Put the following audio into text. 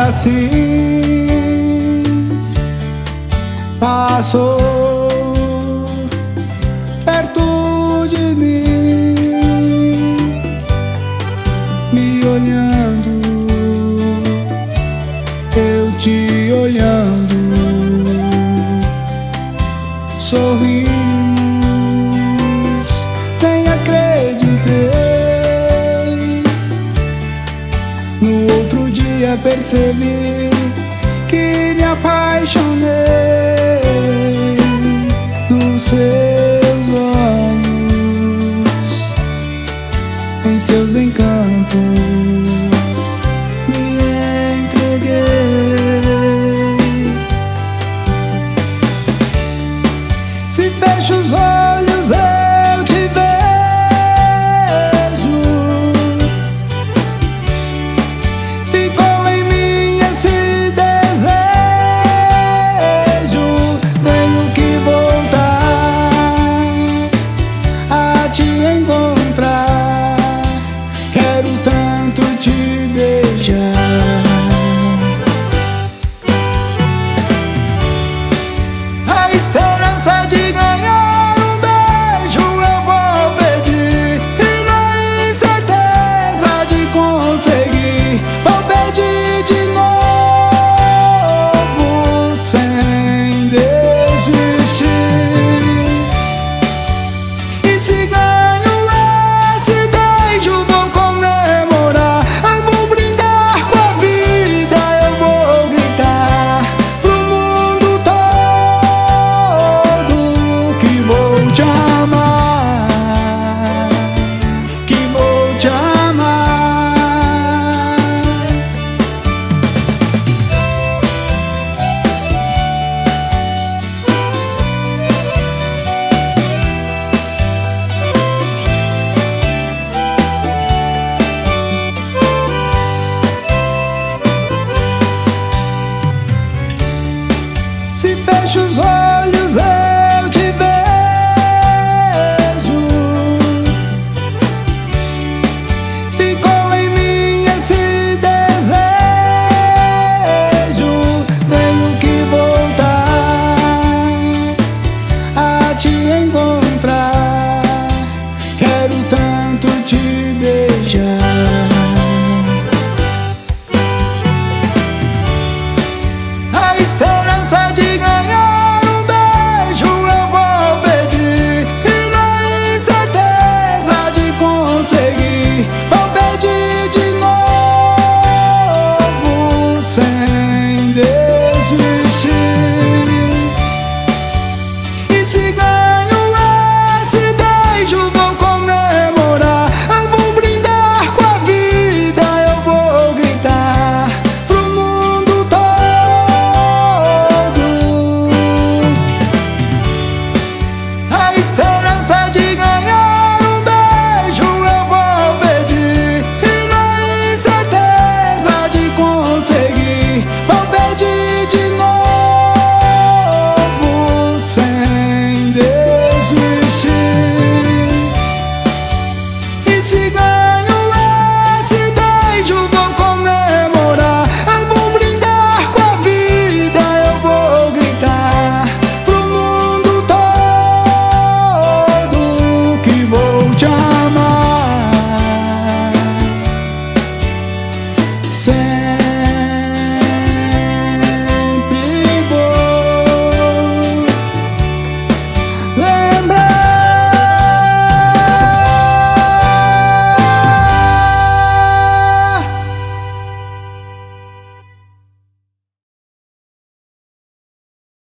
assim passou perto de mim, me olhando, eu te olhando, sorrimos, nem acreditei. No outro dia percebi que me apaixonei nos seus olhos, em seus encantos me entreguei. Se fecho os olhos eu te vejo, ficou em mim esse desejo. Tenho que voltar a te encontrar, quero tanto te beijar. A esperança de ganhar um beijo eu vou pedir, e na incerteza de conseguir vou pedir de novo sem desistir. E se ganho esse beijo vou comemorar, eu vou brindar com a vida, eu vou gritar pro mundo todo que vou te amar, que vou te amar. Se fecho os olhos eu te vejo, ficou em mim esse desejo. Tenho que voltar a te encontrar, quero tanto te beijar. A